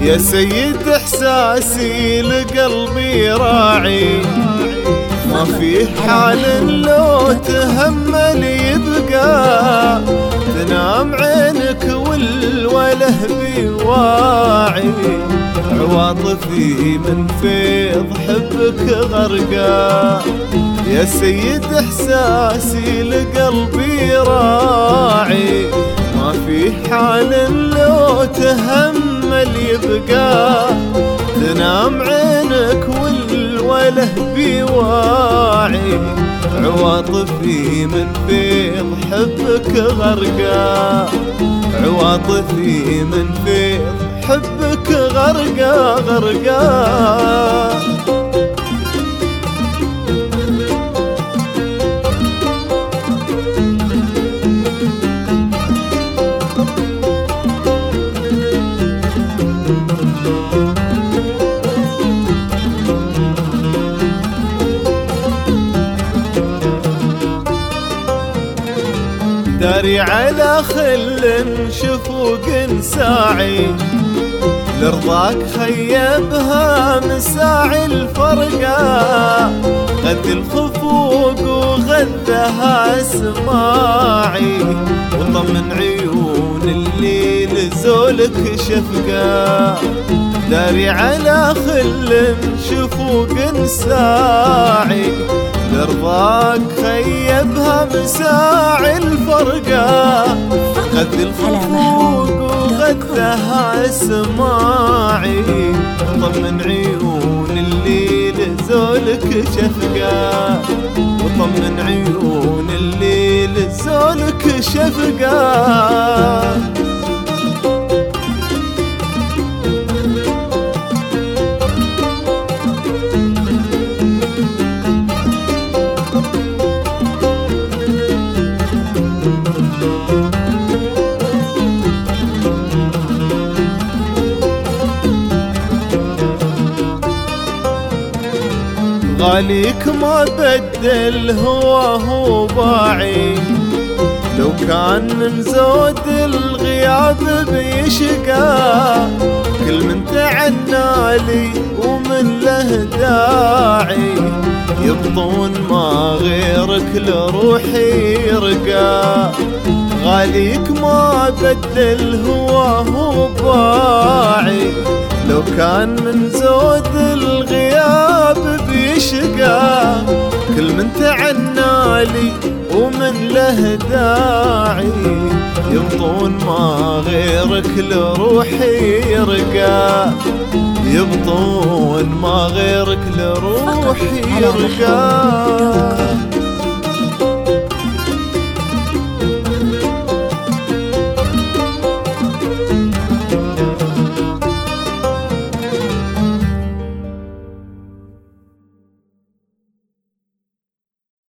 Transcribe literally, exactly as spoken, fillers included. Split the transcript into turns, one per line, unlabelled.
يا سيد احساسي لقلبي راعي، ما في حال لو تهمل يبقى، تنام عينك والوله بواعي، عواطفي من فيض حبك غرقا. يا سيد احساسي لقلبي راعي، ما في حال لو تهمل يبقى، تنام عينك والوله بواعي، عواطفي من فيض حبك غرقا، عواطفي من فيض حبك غرقا غرقا. داري على خل شفوق ساعي، لرضاك خيبها مساعي الفرقة، غذي الخفوق وغذها اسماعي، وطمن عيون اللي لزولك شفقة. داري على خل شفوق ساعي، لرضاك خيبها مساعي الفرقة، غذي الخفوق وغذها اسماعي، وطمن عيون اللي لزولك شفقة، وطمن عيون اللي لزولك شفقة. غاليك ما بدل هو هو باعي، لو كان من زود الغياب بيشقى، كل من تعنالي ومن له داعي، يبطون ما غيرك لروحي يرقى. غاليك ما بدل هو هو باعي، لو كان من زود الغياب بيشقى، كل من تعنالي ومن له داعي، يبطون ما غيرك لروحي يرقى، يبطون ما غيرك لروحي يرقى.